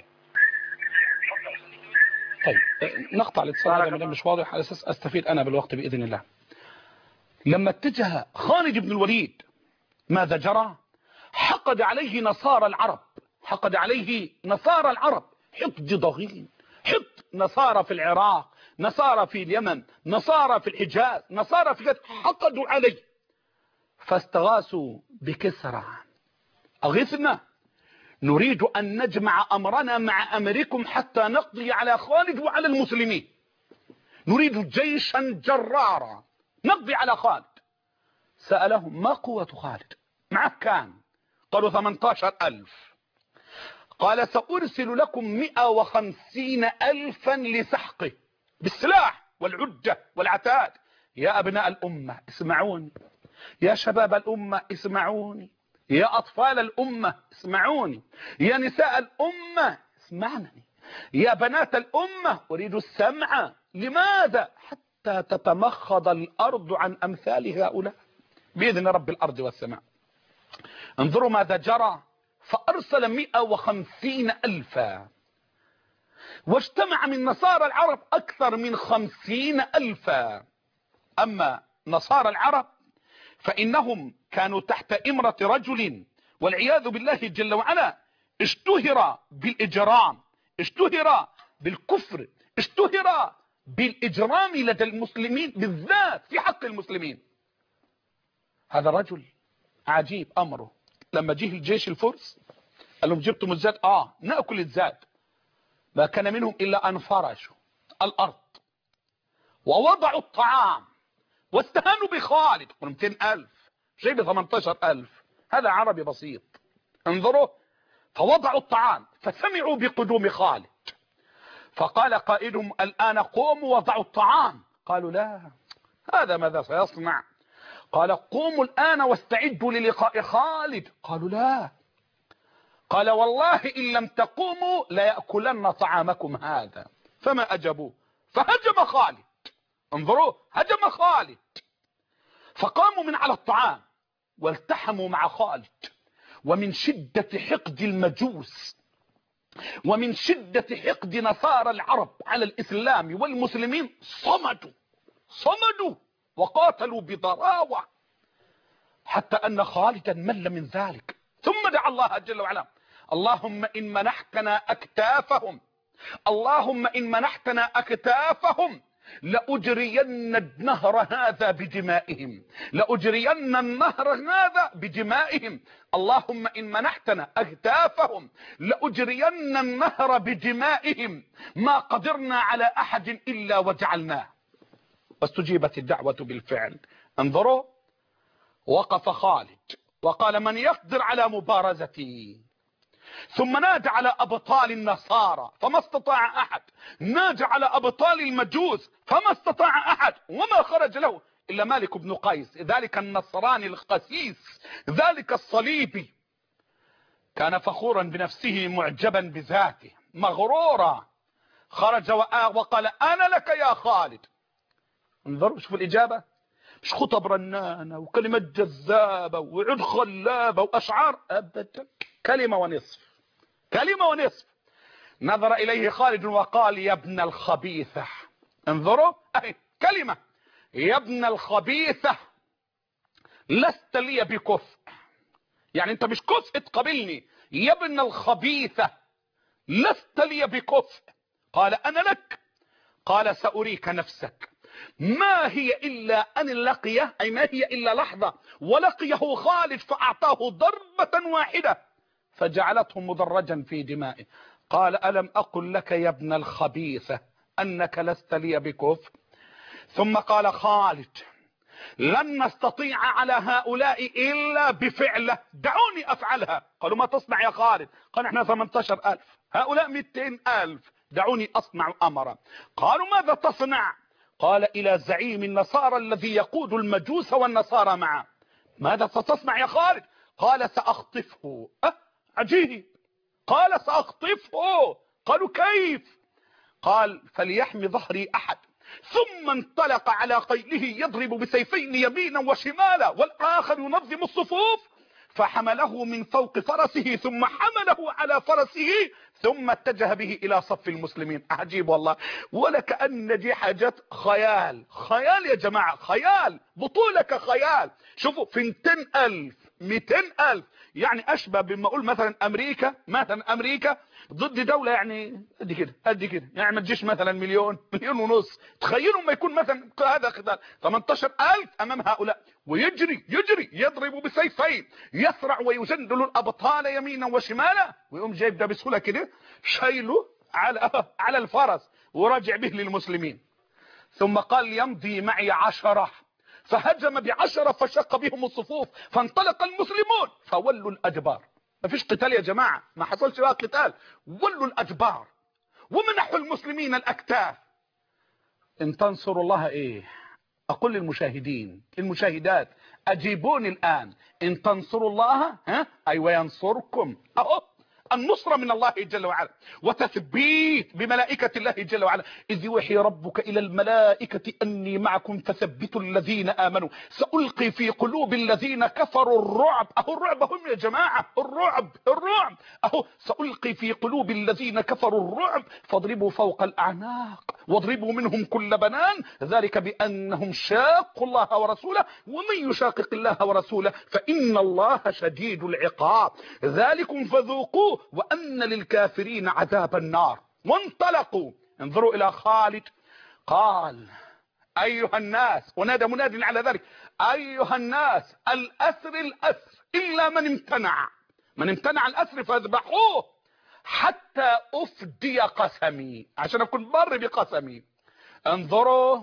طيب نقطع الاتصال هذا من مش واضح على أساس أستفيد أنا بالوقت بإذن الله. لما اتجه خالد بن الوليد ماذا جرى؟ حقد عليه نصارى العرب، حقد عليه نصارى العرب حقد ضغين، حقد نصارى في العراق، نصارى في اليمن، نصارى في الحجاز، نصارى في حقدوا عليه، فاستغاثوا بكسرى. أغثنا، نريد أن نجمع أمرنا مع أمركم حتى نقضي على خالد وعلى المسلمين، نريد جيشا جرارا نقضي على خالد. سألهم ما قوة خالد؟ معه كان؟ قالوا 18,000. قال سأرسل لكم 150,000 لسحقه بالسلاح والعدة والعتاد. يا أبناء الأمة اسمعوني، يا شباب الأمة اسمعوني، يا أطفال الأمة اسمعوني، يا نساء الأمة اسمعني، يا بنات الأمة أريد السمع. لماذا؟ حتى تتمخض الأرض عن أمثال هؤلاء بإذن رب الأرض والسماء. انظروا ماذا جرى. فأرسل 150,000 واجتمع من نصارى العرب أكثر من 50,000. أما نصارى العرب فإنهم كانوا تحت إمرة رجل والعياذ بالله جل وعلا اشتهر بالإجرام، اشتهر بالكفر، اشتهر بالإجرام لدى المسلمين بالذات في حق المسلمين. هذا الرجل عجيب أمره، لما جه الجيش الفرس قال لهم جبتم الزاد؟ نأكل الزاد. ما كان منهم إلا أن فرشوا الأرض ووضعوا الطعام واستهانوا بخالد. قلوا 200,000 شيء ب 18,000، هذا عربي بسيط. انظروا، فوضعوا الطعام فسمعوا بقدوم خالد، فقال قائدهم الآن قوموا وضعوا الطعام. قالوا لا، هذا ماذا سيصنع؟ قال قوموا الآن واستعدوا للقاء خالد. قالوا لا. قال والله إن لم تقوموا ليأكلن طعامكم هذا. فما أجابوه، فهجم خالد. انظروا، هجم خالد، فقاموا من على الطعام والتحموا مع خالد. ومن شدة حقد المجوس ومن شدة حقد نصارى العرب على الإسلام والمسلمين صمدوا وقاتلوا بضراوة، حتى أن خالدا مل من ذلك. ثم دعا الله جل وعلا اللهم إن منحتنا أكتافهم، اللهم إن منحتنا أكتافهم لأجرين النهر هذا بدمائهم، لأجرين النهر هذا بدمائهم. اللهم إن منحتنا أكتافهم لأجرين النهر بدمائهم، ما قدرنا على أحد إلا وجعلناه. واستجيبت الدعوة بالفعل. انظروا، وقف خالد وقال من يقدر على مبارزتي؟ ثم نادى على أبطال النصارى فما استطاع أحد، نادى على أبطال المجوس فما استطاع أحد، وما خرج له إلا مالك بن قيس، ذلك النصراني الخسيس، ذلك الصليبي. كان فخورا بنفسه معجبا بذاته مغرورا، خرج وقال أنا لك يا خالد. انظروا شوفوا الإجابة، مش خطب رنانة وكلمة جذابة وعد خلابة وأشعار، أبدا، كلمة ونصف، كلمة ونصف. نظر إليه خالد وقال يا ابن الخبيثة. انظروا، كلمة، يا ابن الخبيثة لست لي بكفء، يعني انت مش كفء تقابلني، يا ابن الخبيثة لست لي بكفء. قال أنا لك. قال سأريك نفسك. ما هي إلا أن لقيه، أي ما هي إلا لحظة ولقيه خالد فأعطاه ضربة واحدة فجعلته مدرجا في دمائه. قال ألم أقل لك يا ابن الخبيثة أنك لست لي بكفء؟ ثم قال خالد لن نستطيع على هؤلاء إلا بفعله، دعوني أفعلها. قالوا ما تصنع يا خالد؟ قال احنا 18,000، هؤلاء 200,000، دعوني أصنع أمرا. قالوا ماذا تصنع؟ قال إلى زعيم النصارى الذي يقود المجوس والنصارى معه. ماذا ستصنع يا خالد؟ قال سأخطفه. عجيب، قال سأخطفه. قالوا كيف؟ قال فليحمي ظهري أحد. ثم انطلق على خيله يضرب بسيفين يمينا وشمالا، والآخر ينظم الصفوف، فحمله من فوق فرسه ثم حمله على فرسه ثم اتجه به إلى صف المسلمين. عجيب والله، ولكأن دي حاجات خيال، خيال يا جماعة، خيال، بطولة كخيال. شوفوا في 200,000 200,000، يعني أشبه بما أقول مثلا أمريكا ضد دولة يعني قد كده قد كده، يعني ما تجيش مثلا مليون ونص. تخيلوا ما يكون مثلا هذا قتال 18,000 أمام هؤلاء، ويجري يضرب بسيفين، يسرع ويجندل الأبطال يمينا وشمالا، ويقوم جايب ده بسهولة كده شايله على الفرس وراجع به للمسلمين. ثم قال يمضي معي 10، فهجم ب10 فشق بهم الصفوف، فانطلق المسلمون فولوا الأدبار. ما فيش قتال يا جماعة، ما حصلش بقى قتال، ولوا الأدبار ومنحوا المسلمين الأكتاف. إن تنصروا الله إيه؟ أقول للمشاهدين المشاهدات أجيبوني الآن، إن تنصروا الله أيوة ينصركم. أهو النصرة من الله جل وعلا، وتثبيت بملائكة الله جل وعلا. إذ يوحي ربك إلى الملائكة أني معكم فثبتوا الذين آمنوا سألقي في قلوب الذين كفروا الرعب. أهو الرعب هم يا جماعة، الرعب أهو سألقي في قلوب الذين كفروا الرعب فاضربوا فوق الأعناق واضربوا منهم كل بنان، ذلك بأنهم شاقوا الله ورسوله ومن يشاقق الله ورسوله فإن الله شديد العقاب، ذلكم فذوقوه وأن للكافرين عذاب النار. وانطلقوا. انظروا إلى خالد، قال أيها الناس، ونادى مناد على ذلك، أيها الناس الأسر إلا من امتنع الأسر فاذبحوه حتى أفدي قسمي، عشان أكون بر بقسمي. انظروا،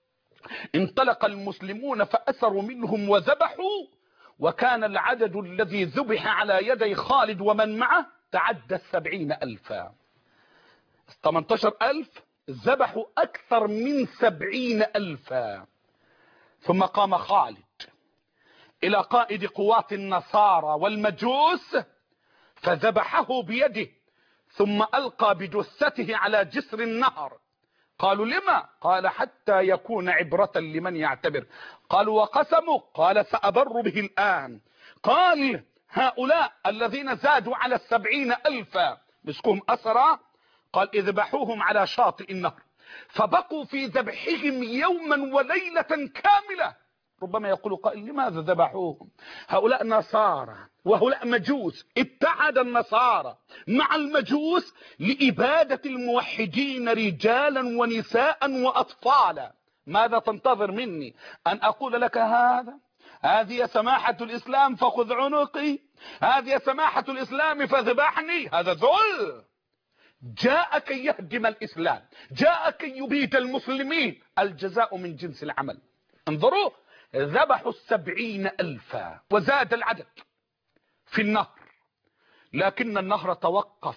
انطلق المسلمون فأسروا منهم وذبحوا، وكان العدد الذي ذبح على يدي خالد ومن معه تعدى 70,000. 18,000 ذبحوا أكثر من 70,000. ثم قام خالد إلى قائد قوات النصارى والمجوس فذبحه بيده، ثم ألقى بجثته على جسر النهر. قالوا لما؟ قال حتى يكون عبرة لمن يعتبر. قالوا وقسموا؟ قال سأبر به الآن. قال هؤلاء الذين زادوا على 70,000 مسكوهم أسرى، قال اذبحوهم على شاطئ النهر، فبقوا في ذبحهم يوما وليلة كاملة. ربما يقول قائل لماذا ذبحوهم؟ هؤلاء نصارى وهؤلاء مجوس، اتحد النصارى مع المجوس لإبادة الموحدين رجالا ونساء وأطفالا. ماذا تنتظر مني؟ أن أقول لك هذه سماحة الإسلام فخذ عنقي، هذه سماحة الإسلام فاذبحني؟ هذا ذل. جاء كي يهدم الإسلام، جاء كي يبيد المسلمين، الجزاء من جنس العمل. انظروا، ذبحوا 70,000 وزاد العدد في النهر، لكن النهر توقف.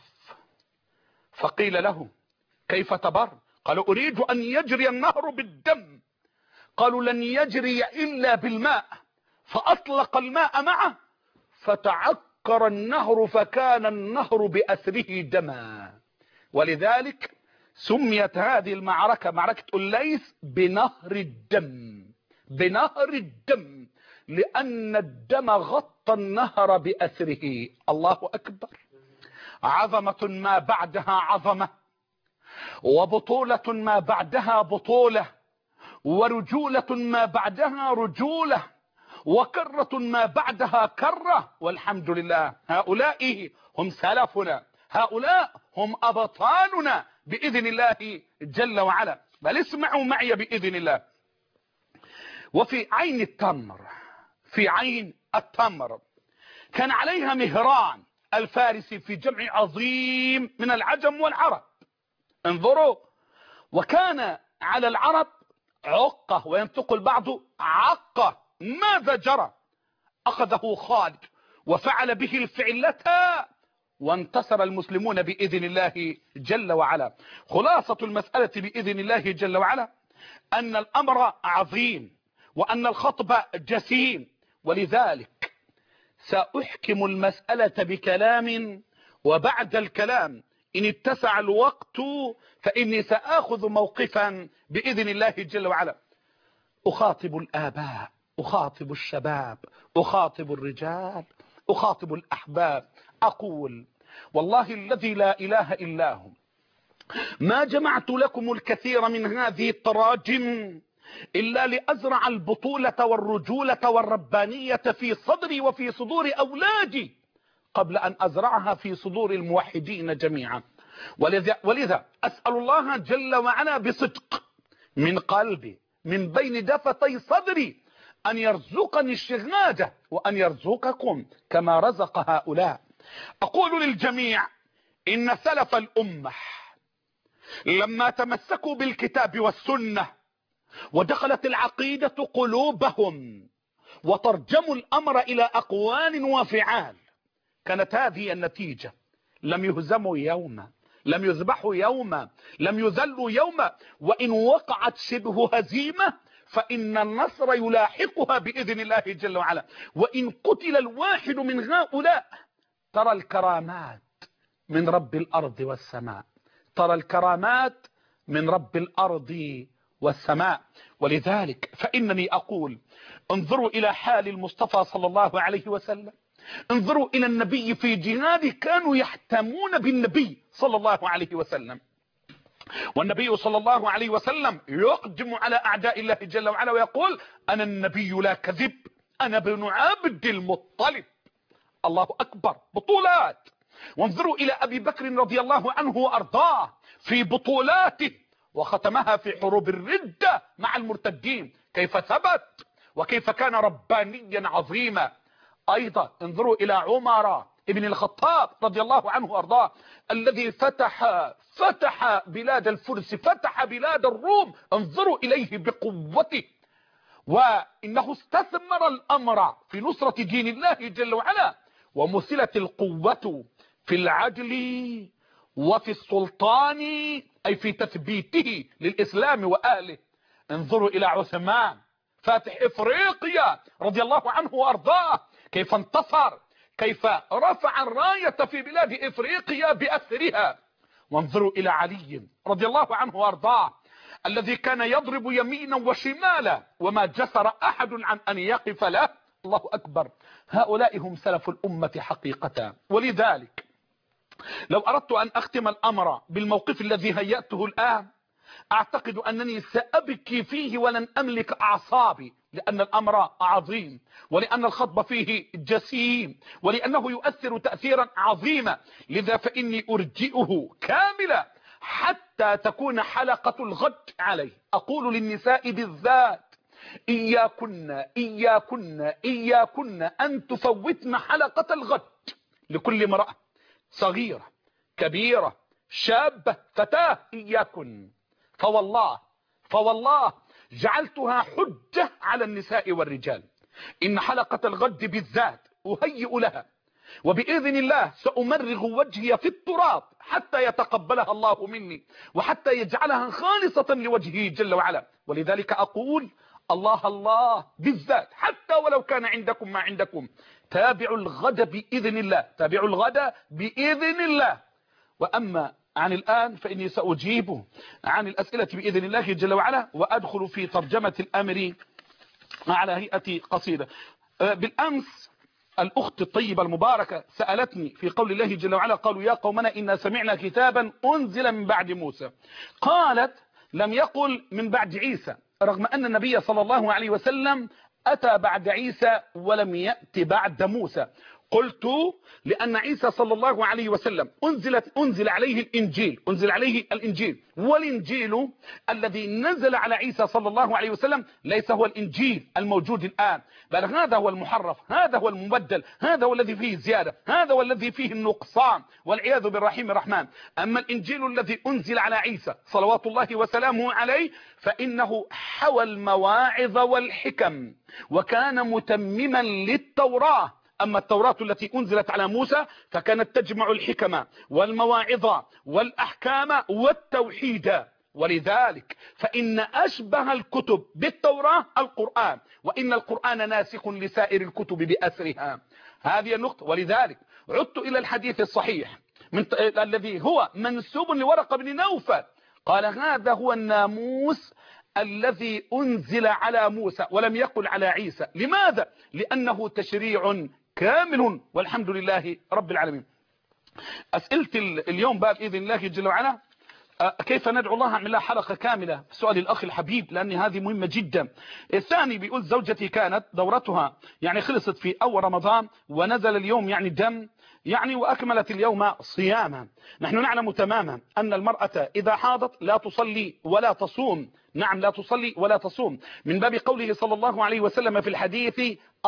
فقيل له كيف تبر؟ قالوا أريد أن يجري النهر بالدم. قالوا لن يجري إلا بالماء، فأطلق الماء معه فتعكر النهر فكان النهر بأثره دما. ولذلك سميت هذه المعركة معركة الليث بنهر الدم، بنهر الدم، لأن الدم غطى النهر بأثره. الله أكبر. عظمة ما بعدها عظمة، وبطولة ما بعدها بطولة، ورجولة ما بعدها رجولة، وكرة ما بعدها كرة. والحمد لله، هؤلاء هم سلفنا، هؤلاء هم أبطالنا بإذن الله جل وعلا. بل اسمعوا معي بإذن الله. وفي عين التمر، في عين التمر كان عليها مهران الفارسي في جمع عظيم من العجم والعرب. انظروا، وكان على العرب عقة وينطق البعض عقة. ماذا جرى؟ أخذه خالد وفعل به الفعلة وانتصر المسلمون بإذن الله جل وعلا. خلاصة المسألة بإذن الله جل وعلا أن الأمر عظيم وأن الخطب جسيم، ولذلك سأحكم المسألة بكلام، وبعد الكلام إن اتسع الوقت فإني سآخذ موقفا بإذن الله جل وعلا. أخاطب الآباء، أخاطب الشباب، أخاطب الرجال، أخاطب الأحباب، أقول والله الذي لا إله إلا هو ما جمعت لكم الكثير من هذه التراجم إلا لأزرع البطولة والرجولة والربانية في صدري وفي صدور أولادي قبل أن أزرعها في صدور الموحدين جميعا. ولذا أسأل الله جل وعلا بصدق من قلبي من بين دفتي صدري أن يرزقني الشهادة وأن يرزقكم كما رزق هؤلاء. أقول للجميع إن سلف الأمة لما تمسكوا بالكتاب والسنة ودخلت العقيدة قلوبهم وترجموا الأمر إلى أقوال وفعال كانت هذه النتيجة. لم يهزموا يوما، لم يذبحوا يوما، لم يذلوا يوما، وإن وقعت شبه هزيمة فإن النصر يلاحقها بإذن الله جل وعلا. وإن قتل الواحد من هؤلاء ترى الكرامات من رب الأرض والسماء، ترى الكرامات من رب الأرض والسماء. ولذلك فإنني أقول انظروا إلى حال المصطفى صلى الله عليه وسلم، انظروا إلى النبي في جهاده كانوا يحتمون بالنبي صلى الله عليه وسلم، والنبي صلى الله عليه وسلم يقدم على أعداء الله جل وعلا ويقول أنا النبي لا كذب، أنا ابن عبد المطلب. الله أكبر، بطولات. وانظروا إلى أبي بكر رضي الله عنه وأرضاه في بطولاته وختمها في حروب الردة مع المرتدين، كيف ثبت وكيف كان ربانيا عظيما. أيضا انظروا إلى عمر ابن الخطاب رضي الله عنه وأرضاه الذي فتح بلاد الفرس، فتح بلاد الروم، انظروا إليه بقوته، وإنه استثمر الأمر في نصرة دين الله جل وعلا، ومثلت القوة في العدل وفي السلطان أي في تثبيته للإسلام وآله. انظروا إلى عثمان فاتح إفريقيا رضي الله عنه وأرضاه كيف انتصر، كيف رفع الراية في بلاد إفريقيا بأثرها. وانظروا إلى علي رضي الله عنه وأرضاه الذي كان يضرب يمينا وشمالا وما جسر أحد عن أن يقف له. الله أكبر، هؤلاء هم سلف الأمة حقيقة. ولذلك لو أردت أن أختم الأمر بالموقف الذي هيأته الآن أعتقد أنني سأبكي فيه ولن أملك أعصابي، لأن الأمر عظيم، ولأن الخطب فيه جسيم، ولأنه يؤثر تأثيرا عظيما. لذا فإني أرجئه كاملا حتى تكون حلقة الغد عليه. أقول للنساء بالذات إياكن أن تفوتن حلقة الغد لكل امرأة صغيرة كبيرة شابة فتاة، إياكن، فوالله جعلتها حجة على النساء والرجال. إن حلقة الغد بالذات أهيئ لها، وبإذن الله سأمرغ وجهي في التراب حتى يتقبلها الله مني وحتى يجعلها خالصة لوجهه جل وعلا. ولذلك أقول الله بالذات حتى ولو كان عندكم ما عندكم تابعوا الغد بإذن الله، تابعوا الغد بإذن الله. وأما عن الآن فإني سأجيب عن الأسئلة بإذن الله جل وعلا وأدخل في ترجمة الأمر على هيئة قصيدة. بالأمس الأخت الطيبة المباركة سألتني في قول الله جل وعلا قالوا يا قومنا إنا سمعنا كتابا أنزل من بعد موسى. قالت لم يقل من بعد عيسى، رغم أن النبي صلى الله عليه وسلم أتى بعد عيسى ولم يأتي بعد موسى. قلت لأن عيسى صلى الله عليه وسلم أنزل عليه الإنجيل والإنجيل الذي نزل على عيسى صلى الله عليه وسلم ليس هو الإنجيل الموجود الآن، بل هذا هو المحرف، هذا هو المبدل، هذا هو الذي فيه زيادة، هذا هو الذي فيه النقصان والعياذ بالرحيم الرحمن. أما الإنجيل الذي أنزل على عيسى صلوات الله وسلامه عليه فإنه حوى المواعظ والحكم وكان متمما للتوراة. أما التوراة التي أنزلت على موسى فكانت تجمع الحكم والمواعظ والأحكام والتوحيد، ولذلك فإن أشبه الكتب بالتوراة القرآن، وإن القرآن ناسخ لسائر الكتب بأسرها. هذه النقطة. ولذلك عدت إلى الحديث الصحيح الذي هو منسوب لورقة بن نوفل، قال هذا هو الناموس الذي أنزل على موسى ولم يقل على عيسى. لماذا؟ لأنه تشريع كامل والحمد لله رب العالمين. أسئلة اليوم بقى بإذن الله جل وعلا كيف ندعو الله، أعمل لها حلقة كاملة في سؤال الأخ الحبيب لأن هذه مهمة جدا. الثاني بيقول زوجتي كانت دورتها يعني خلصت في أول رمضان ونزل اليوم يعني دم يعني وأكملت اليوم صياما. نحن نعلم تماما أن المرأة إذا حاضت لا تصلي ولا تصوم. نعم لا تصلي ولا تصوم من باب قوله صلى الله عليه وسلم في الحديث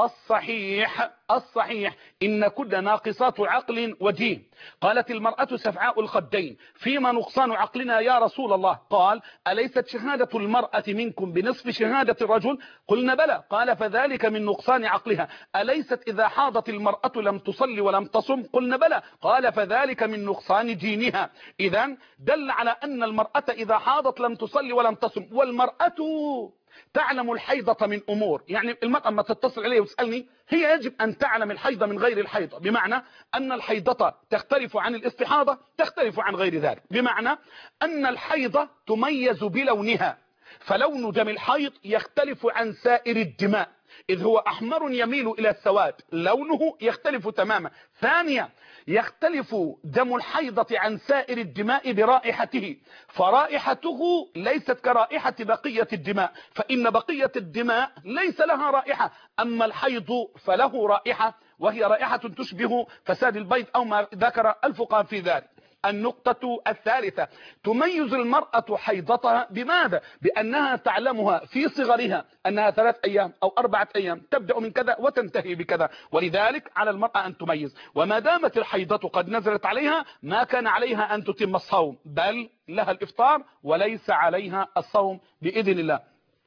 الصحيح إن كل ناقصات عقل ودين. قالت المرأة سفعاء الخدين فيما نقصان عقلنا يا رسول الله؟ قال أليست شهادة المرأة منكم بنصف شهادة الرجل؟ قلنا بلى. قال فذلك من نقصان عقلها. أليست إذا حاضت المرأة لم تصلي ولم تصم؟ قلنا بلى. قال فذلك من نقصان دينها. إذن دل على أن المرأة إذا حاضت لم تصلي ولم تصم. والمرأة تعلم الحيضة من أمور، يعني المرأة ما تتصل عليه وتسألني هي يجب أن تعلم الحيضة من غير الحيضة، بمعنى أن الحيضة تختلف عن الاستحاضة، تختلف عن غير ذلك، بمعنى أن الحيضة تميز بلونها، فلون دم الحيض يختلف عن سائر الدماء إذ هو أحمر يميل إلى السواد، لونه يختلف تماما. ثانيا يختلف دم الحيضة عن سائر الدماء برائحته، فرائحته ليست كرائحة بقية الدماء، فإن بقية الدماء ليس لها رائحة، أما الحيض فله رائحة وهي رائحة تشبه فساد البيض أو ما ذكر الفقهاء في ذلك. النقطة الثالثة تميز المرأة حيضتها بماذا؟ بأنها تعلمها في صغرها أنها 3 أيام أو 4 أيام تبدأ من كذا وتنتهي بكذا، ولذلك على المرأة أن تميز. وما دامت الحيضة قد نزلت عليها ما كان عليها أن تتم الصوم، بل لها الإفطار وليس عليها الصوم بإذن الله.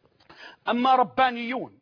أما ربانيون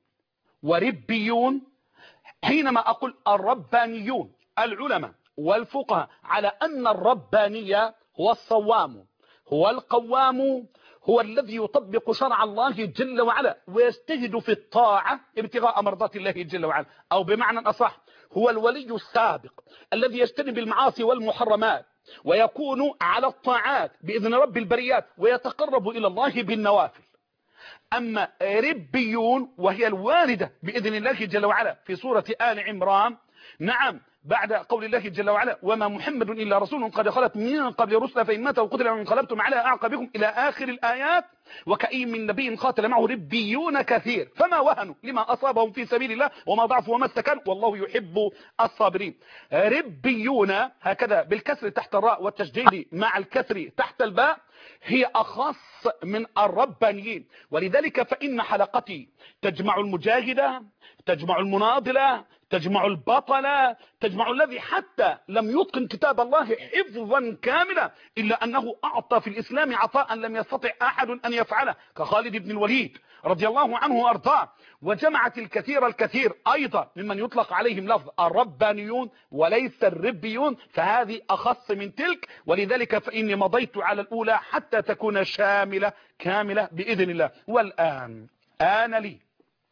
وربيون، حينما أقول الربانيون العلماء والفقهاء على أن الربانية هو الصوام، هو القوام، هو الذي يطبق شرع الله جل وعلا ويجتهد في الطاعة ابتغاء مرضات الله جل وعلا، أو بمعنى أصح هو الولي السابق الذي يجتنب المعاصي والمحرمات ويكون على الطاعات بإذن رب البريات ويتقرب إلى الله بالنوافل. أما ربيون وهي الواردة بإذن الله جل وعلا في سورة آل عمران، نعم بعد قول الله جل وعلا وما محمد إلا رسول قد خلت من قبل رسل فإن مات وقتل وانقلبتم على أعقابكم إلى آخر الآيات. وكأي من نبي قاتل معه ربيون كثير فما وهنوا لما أصابهم في سبيل الله وما ضعفوا وما استكانوا والله يحب الصابرين. ربيون هكذا بالكسر تحت الراء والتشديد مع الكسر تحت الباء هي أخص من الربانيين. ولذلك فإن حلقتي تجمع المجاهدة، تجمع المناضلة، تجمع البطلة، تجمع الذي حتى لم يتقن كتاب الله حفظا كاملا إلا أنه أعطى في الإسلام عطاء لم يستطع أحد أن يفعله كخالد بن الوليد رضي الله عنه وأرضاه. وجمعت الكثير أيضا ممن يطلق عليهم لفظ الربانيون وليس الربيون، فهذه أخص من تلك. ولذلك فإني مضيت على الأولى حتى تكون شاملة كاملة بإذن الله. والآن آن لي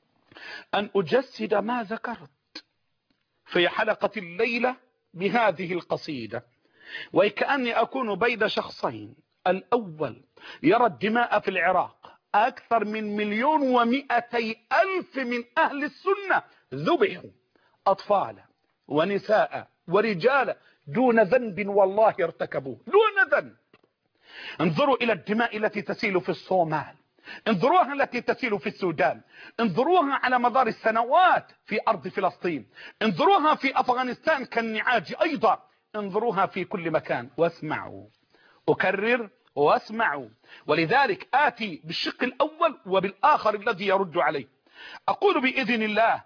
أن أجسد ما ذكرت في حلقة الليلة بهذه القصيدة، وكأني أكون بين شخصين. الأول يرى الدماء في العراق، أكثر من 1,200,000 من أهل السنة ذبحوا، أطفال ونساء ورجال دون ذنب والله ارتكبوه دون ذنب. انظروا إلى الدماء التي تسيل في الصومال، انظروها التي تسيل في السودان، انظروها على مدار السنوات في أرض فلسطين، انظروها في أفغانستان كالنعاج أيضا، انظروها في كل مكان. واسمعوا، أكرر واسمعوا. ولذلك آتي بالشق الأول وبالآخر الذي يرد عليه. أقول بإذن الله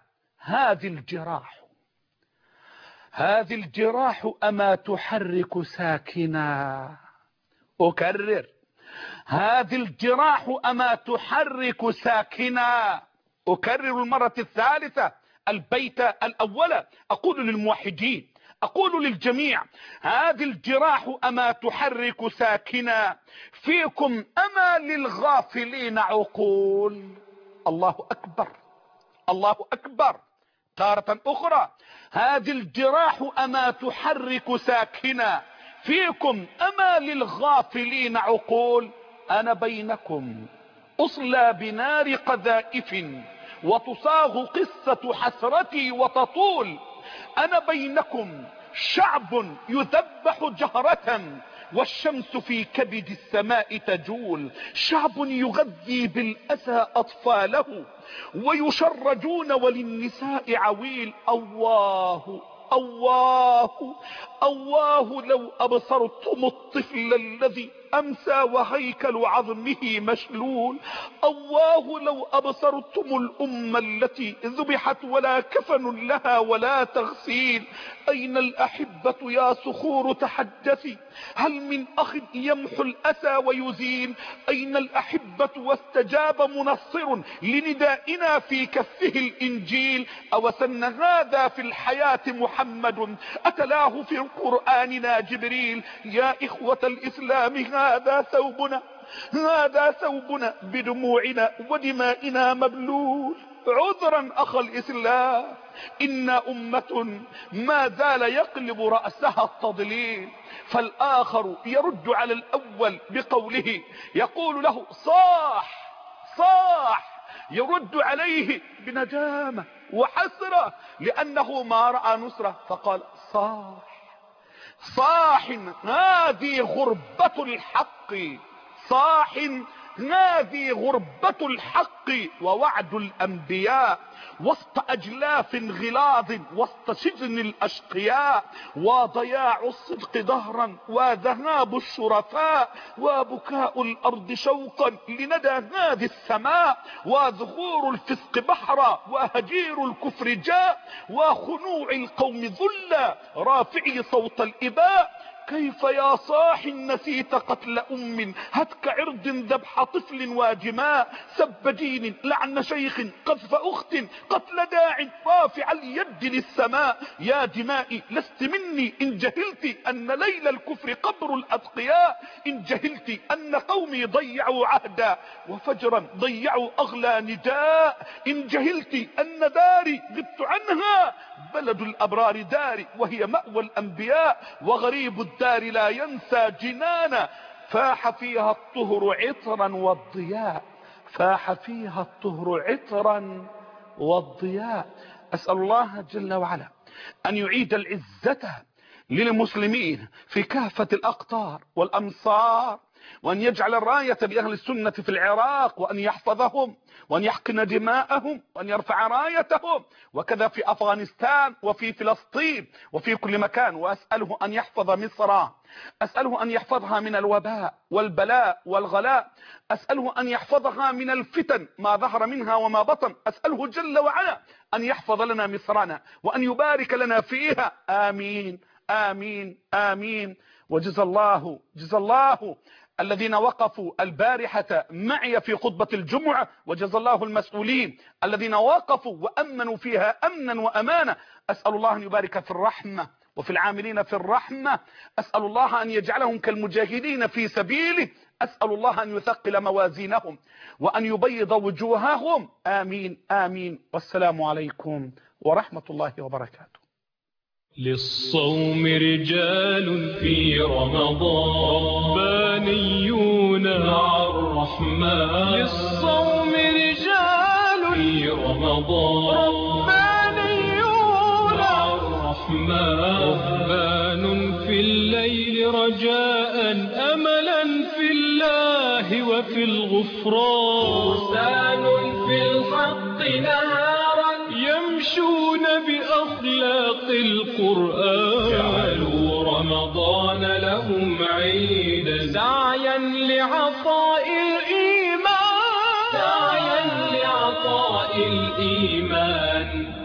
هذه الجراح أما تحرك ساكنا. أكرر، هذه الجراح أما تحرك ساكنا. أكرر المرة الثالثة البيت الأول. أقول للموحدين، أقول للجميع، هذه الجراح أما تحرك ساكنا فيكم أما للغافلين عقول. الله أكبر، الله أكبر. تارة أخرى، هذه الجراح أما تحرك ساكنا فيكم أما للغافلين عقول. أنا بينكم أصلى بنار قذائف وتصاغ قصة حسرتي وتطول. أنا بينكم شعب يذبح جهرة والشمس في كبد السماء تجول. شعب يغذي بالأسى أطفاله ويشردون وللنساء عويل. الله الله الله لو أبصرتم الطفل الذي أمسى وهيكل عظمه مشلول. الله لو أبصرتم الأمة التي ذبحت ولا كفن لها ولا تغسيل. أين الأحبة يا صخور تحدثي؟ هل من أخ يمحو الأسى ويزيل؟ أين الأحبة واستجاب منصر لندائنا في كفه الإنجيل؟ أوسن هذا في الحياة محمد أتلاه في قرآننا جبريل. يا إخوة الإسلام هذا ثوبنا بدموعنا ودمائنا مبلول. عذرا أخ الإسلام، إن أمة ما زال يقلب رأسها التضليل. فالآخر يرد على الأول بقوله، يقول له صاح، يرد عليه بندامة وحسرة لأنه ما رأى نصرة، فقال صاح هذه غربة الحق، صاح هذه غربة الحق ووعد الأنبياء وسط أجلاف غلاظ وسط سجن الأشقياء، وضياع الصدق ظهرا وذهاب الشرفاء وبكاء الأرض شوقا لندى هذه السماء، وذخور الفسق بحرا وهجير الكفر جاء، وخنوع القوم ذلا رافعي صوت الإباء. كيف يا صاح نسيت قتل أم هتك عرض ذبح طفل واجماء، سب دين لعن شيخ قذف أخت قتل داع رافع اليد للسماء. يا دمائي لست مني إن جهلت أن ليل الكفر قبر الأتقياء، إن جهلت أن قومي ضيعوا عهدا وفجرا ضيعوا أغلى نداء، إن جهلت أن داري غبت عنها بلد الأبرار داري وهي مأوى الأنبياء، وغريب الدار لا ينسى جنانا فاح فيها الطهر عطرا والضياء، فاح فيها الطهر عطرا والضياء. أسأل الله جل وعلا أن يعيد العزة للمسلمين في كافة الأقطار والأمصار، وأن يجعل الراية لأهل السنة في العراق، وأن يحفظهم وأن يحقن دماءهم وأن يرفع رايتهم، وكذا في أفغانستان وفي فلسطين وفي كل مكان. وأسأله أن يحفظ مصر، أسأله أن يحفظها من الوباء والبلاء والغلاء، أسأله أن يحفظها من الفتن ما ظهر منها وما بطن، أسأله جل وعلا أن يحفظ لنا مصرنا وأن يبارك لنا فيها. آمين آمين آمين. وجزا الله الذين وقفوا البارحة معي في خطبة الجمعة، وجزا الله المسؤولين الذين وقفوا وأمنوا فيها أمنا وأمانة. أسأل الله أن يبارك في الرحمة وفي العاملين في الرحمة، أسأل الله أن يجعلهم كالمجاهدين في سبيله، أسأل الله أن يثقل موازينهم وأن يبيض وجوههم. آمين آمين. والسلام عليكم ورحمة الله وبركاته. للصوم رجال في رمضان ربانيون مع الرحمن، للصوم رجال في رمضان ربانيون مع الرحمن. الرحمن رهبان في الليل رجاء أملا في الله وفي الغفران فرسان في الحق نهارا يمشون بأخلاق القرآن جعلوا رمضان لهم عيدا سعيا لعطاء الإيمان